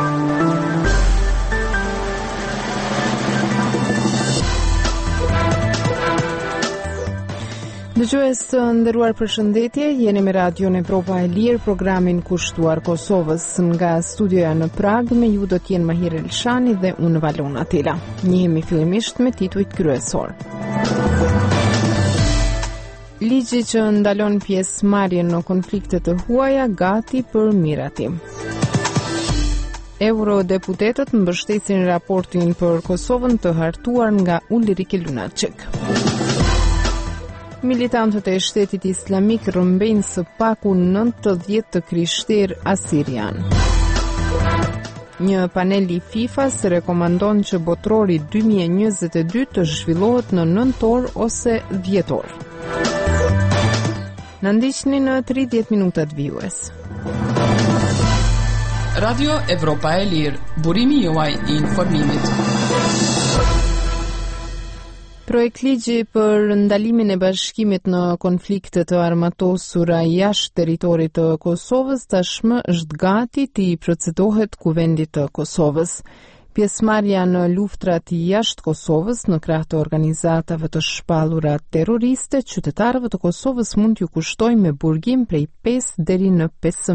Dëgjues të nderuar, përshëndetje, jeni me Radion Evropa e Lirë, programin kushtuar Kosovës. Nga studioja në Prag, me ju do t'jenë Mahir Elshani dhe unë Valona Tela. Njihemi fillimisht me titujt kryesor. Ligji që ndalon pjesëmarrjen në konflikte të huaja gati për miratim. Eurodeputetët mbështesin raportin për Kosovën të hartuar nga Ulrike Lunacek. Militantët e shtetit islamik rrëmbejnë së paku 90 të krishterë asirian. Një panel i FIFA-s rekomandon që botrori 2022 të zhvillohet në nëntor ose dhjetor. Në ndiqni në 30 minutat vijues. Radio Evropa e Lirë, burimi juaj i informimit. Projekt ligji për ndalimin e bashkimit në konflikte të armatosura jashtë territorit të Kosovës tashmë është gati të i procedohet Kuvendit të Kosovës. Pjesëmarrja në luftrat jashtë Kosovës në krah të organizatave të shpallura terroriste, qytetarëve të Kosovës mund t'ju kushtojë me burgim prej 5 deri në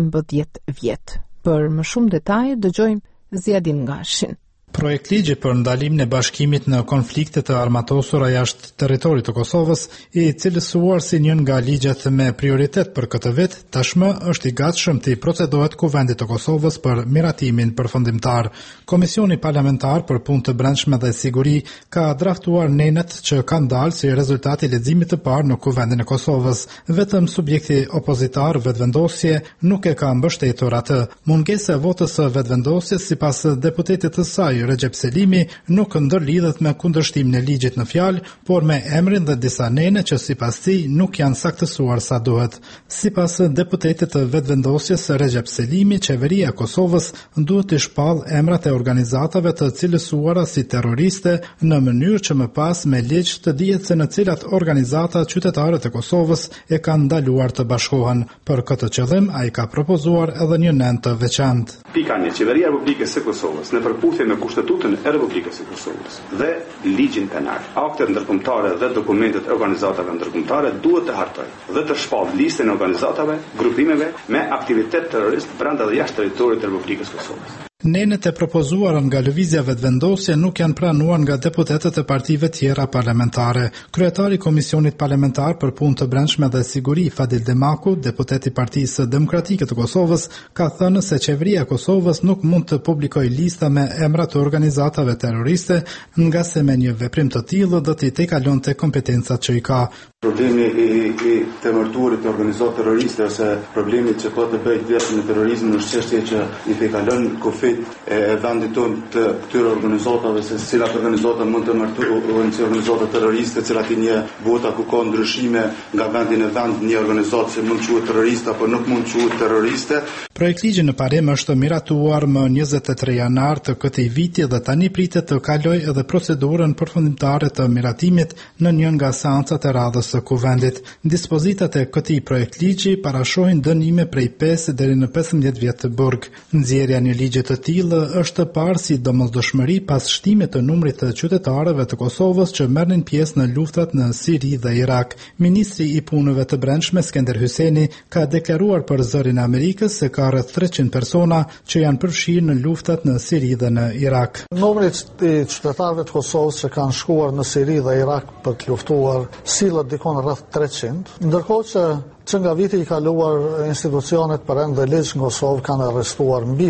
15 vjet. Për më shumë detaje dëgjojmë Ziadin Ngashin. Projekt ligji për ndalimin e bashkimit në konflikte të armatosura jashtë territorit të Kosovës, i cilësuar si një nga ligjet me prioritet për këtë vit, tashmë është i gatshëm të procedohet Kuvendit të Kosovës për miratimin përfundimtar. Komisioni parlamentar për punë të brendshme dhe siguri ka draftuar nenet që kanë dalë si rezultati i leximit të parë në Kuvendin e Kosovës. Vetëm subjekti opozitar vetvendosje nuk e ka mbështetur atë. Mungesa e votës së vetvendosjes sipas deputetit të saj Recep Selimi nuk ndërlidhet me kundërshtimin e ligjit në fjalë, por me emrin dhe disa nene që sipas tij nuk janë saktësuar sa duhet. Sipas deputetit të vetvendosjes Recep Selimi, qeveria e Kosovës duhet të shpallë emrat e organizatave të cilësuara si terroriste në mënyrë që më pas me ligj të dihet se në cilat organizata qytetarët e Kosovës e kanë ndaluar të bashkohen. Për këtë qëllim ai ka propozuar edhe një nen të veçantë. Pika 1. Qeveria e Republikës së Kosovës në përputhje me Kushtetutën e Republikës së Kosovës dhe ligjin penal, aktet ndërkombëtare dhe dokumentet e organizatave ndërkombëtare duhet të hartojë dhe të shpallë listën e organizatave, grupimeve me aktivitet terrorist brenda dhe jashtë territorit të Republikës së Kosovës. Nenet e propozuara nga lëvizja vetvendosje nuk janë pranuar nga deputetët e partive tjera parlamentare. Kryetari i Komisionit Parlamentar për Punë të Brendshme dhe Siguri, Fadil Demaku, deputet i Partisë Demokratike të Kosovës, ka thënë se qeveria e Kosovës nuk mund të publikojë lista me emra të organizatave terroriste, nga se me një veprim të tillë do t'i tejkalonte kompetencat që i ka. Problemi i të mërtuarit të organizatë terroriste ose problemi që ka të bëjë vetëm me terrorizmin është çështje që i tejkalon kufit e vendit tonë të këtyre organizatave, se cilat organizata mund të mërtojnë si organizata terroriste, cilat i një vota ku ka ndryshime nga vendi në vend, një organizatë që mund quhet terroriste apo nuk mund quhet terroriste. Projektligji në parim është miratuar më 23 janar të këtij viti dhe tani pritet të kalojë edhe procedurën përfundimtare të miratimit në një nga seancat e radhës së Kuvendit. Dispozitat e këtij projektligji parashohin dënime prej 5 deri në 15 vjet të burg. Nxjerrja e një ligji të tillë është parë si domosdoshmëri pas shtimit të numrit të qytetarëve të Kosovës që merrnin pjesë në luftrat në Siri dhe Irak. Ministri i Punëve të Brendshme Skender Hyseni ka deklaruar për Zërin e Amerikës se ka rreth 300 persona që janë përfshirë në luftat në Siri dhe në Irak. Numri i qytetarëve të Kosovës që kanë shkuar në Siri dhe Irak për të luftuar sillet dikon rreth 300, ndërkohë që nga viti i kaluar institucionet për ende dhe ligj në Kosovë kanë arrestuar mbi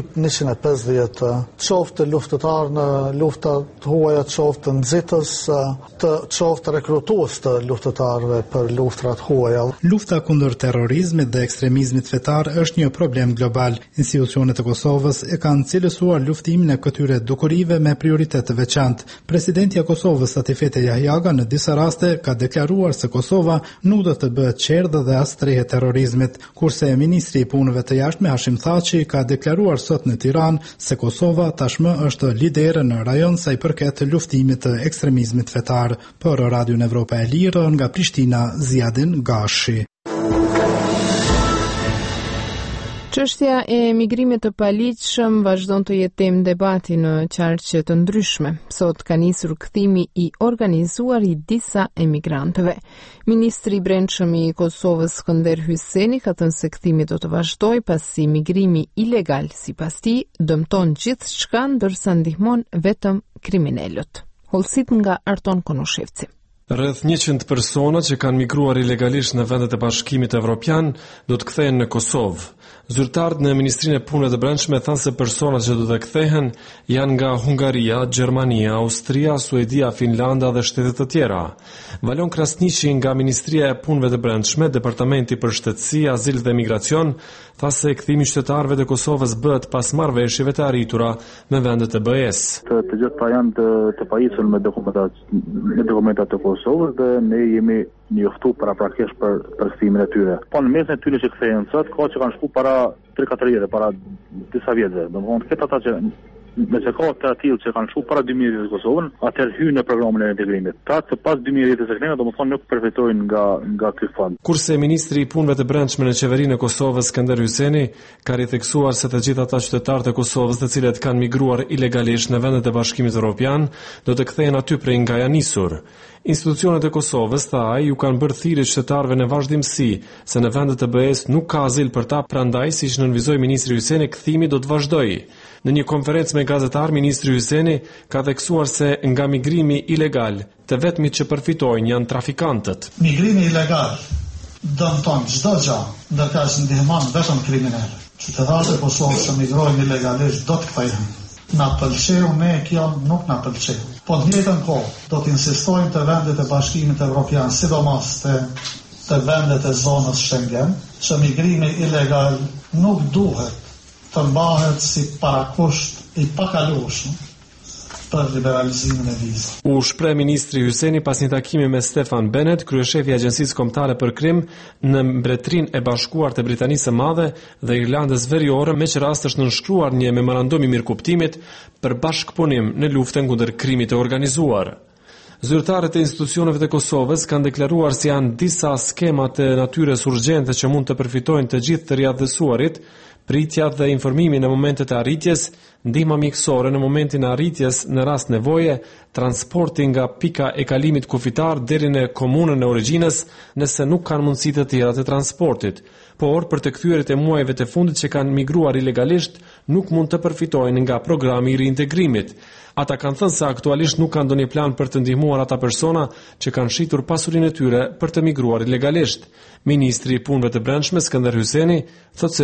150 qoftë luftëtar në lufta të huaja, qoftë nxitës, qoftë rekrutues të luftëtarëve për luftrat huaja. Lufta kundër terrorizmit dhe ekstremizmit fetar është një problem global. Institucionet e Kosovës e kanë cilësuar luftimin e këtyre dukurive me prioritet të veçantë. Presidenti i Kosovës Atifete Jahjaga në disa raste ka deklaruar se Kosova nuk do të bëhet qerdë dhe as trehe terrorizmit, kurse ministri i punëve të jashtme Hashim Thaçi ka deklaruar sot në Tiranë se Kosova tashmë është lidere në rajon sa i përket luftimit të ekstremizmit fetar. Për Radion Evropa e Lirë nga Prishtina, Ziadin Gashi. Çështja e emigrimit të paligjshëm vazhdon të jetë temë debati në qarqe të ndryshme. Sot ka nisur kthimi I organizuar I disa emigrantëve. Ministri I Brendshëm I Kosovës Skënder Hyseni ka thënë se kthimi do të vazhdojë pasi migrimi ilegal, sipas tij, dëmton gjithçka ndërsa ndihmon vetëm kriminalët. Hollësit nga Arton Konushevci. Rreth 100 persona që kanë migruar ilegalisht në vendet e Bashkimit Evropian do të kthehen në Kosovë. Zyrtarët në Ministrinë e Punëve të Brendshme thanë se personat që do të kthehen janë nga Hungaria, Gjermania, Austria, Suedia, Finlanda dhe shtete të tjera. Valon Krasniqi nga Ministria e Punëve të Brendshme, Departamenti për Shtetësi, Azil dhe Migracion, tha se kthimi I qytetarëve të Kosovës bëhet pas marrëveshjeve të arritura me vendet e BE-s. Të gjitha janë të pajisur me dokumentat të Kosovës dhe ne jemi njoftu paraprakisht për kthimin e tyre. Po në mes e tyre që kthehen sot, ka që kanë shku para 3-4 vjetë, para disa vjetëve. Domthonë këta ata që nëse ka të atill që kanë shku para 2010 në Kosovën, atëherë hyjnë në programin e integrimit. Ta që pas 2010 së kënena, domethënë nuk përfitojnë nga ky fond. Kurse ministri I Punëve të Brendshme në qeverinë e Kosovës Skënder Hyseni ka ritheksuar se të gjithë ata qytetarët e Kosovës të cilët kanë migruar ilegalisht në vendet e Bashkimit Evropian do të kthehen aty prej nga janë nisur. Institucionet e Kosovës, tha ai, ju kanë bërë thirrje qytetarëve në vazhdimsi se në vendet e BE-s nuk ka azil për ta, prandaj siç nënvizoi ministri Hyseni, kthimi do të vazhdojë. Në një konferencë me gazetar, ministri Hyseni ka theksuar se nga migrimi ilegal, të vetmit që përfitojnë janë trafikantët. Migrimi ilegal dëmton çdo gjë, ndërsa ndihmon vetëm kriminalët. Qytetarët e Kosovës që migrojnë ilegalisht do të kthehen. Na pëlqeu, ne kjo nuk na pëlqeu. Po në njëjtën kohë do të insistojmë të vendet e Bashkimit Evropian, sidomos të vendet e zonës Schengen, që migrimi ilegal nuk duhet të mbahet si parakusht I pakalueshëm për liberalizimin e vizave. U shpreh ministri Hyseni pas një takimi me Stefan Bennett, kryeshefi I Agjencisë Kombëtare për Krim në Mbretërinë e Bashkuar të Britanisë së Madhe dhe Irlandës Veriore, me që rast është nënshkruar një memorandum I mirëkuptimit për bashkëpunim në luftën kundër krimit të organizuar. Zyrtarët e institucioneve të Kosovës kanë deklaruar se janë disa skema të natyrës urgjente që mund të përfitojnë të gjithë të riadhësuarit, pritja dhe informimi në momentet e arritjes, ndihma mjekësore në momentin e arritjes në rast nevoje, transporti nga pika e kalimit kufitar deri në komunën e origjinës nëse nuk kanë mundësi të tjera të transportit, por për të kthyerit e muajve të fundit që kanë migruar ilegalisht nuk mund të përfitojnë nga programi I riintegrimit. Ata kanë thënë se aktualisht nuk kanë ndonjë plan për të ndihmuar ata persona që kanë shitur pasurinë e tyre për të migruar ilegalisht. Ministri I Punëve të Brendshme Skënder Hyseni thotë se